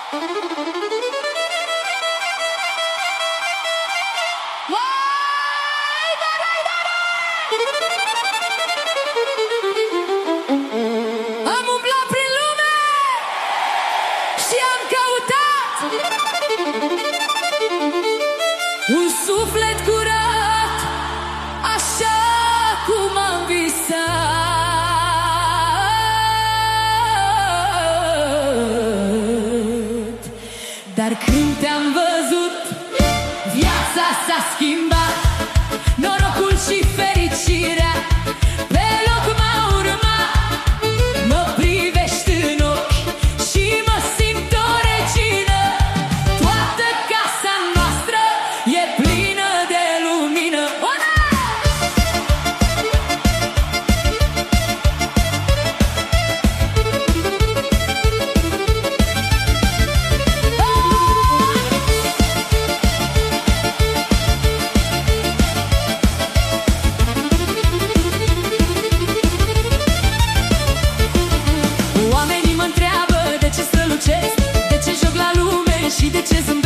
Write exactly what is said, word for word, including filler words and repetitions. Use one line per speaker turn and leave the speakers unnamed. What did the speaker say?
Am umblat prin lume și am căutat un suflet curat, așa cum am visat. Dar când te-am văzut, viața s-a schimbat. Norocul și fericirea pe loc m-au urmat. Mă privești în ochi și mă simt o regină. Toată casa noastră e plină de lumină. Oamenii mă întreabă de ce strălucesc, de ce joc la lume și de ce zâmbesc.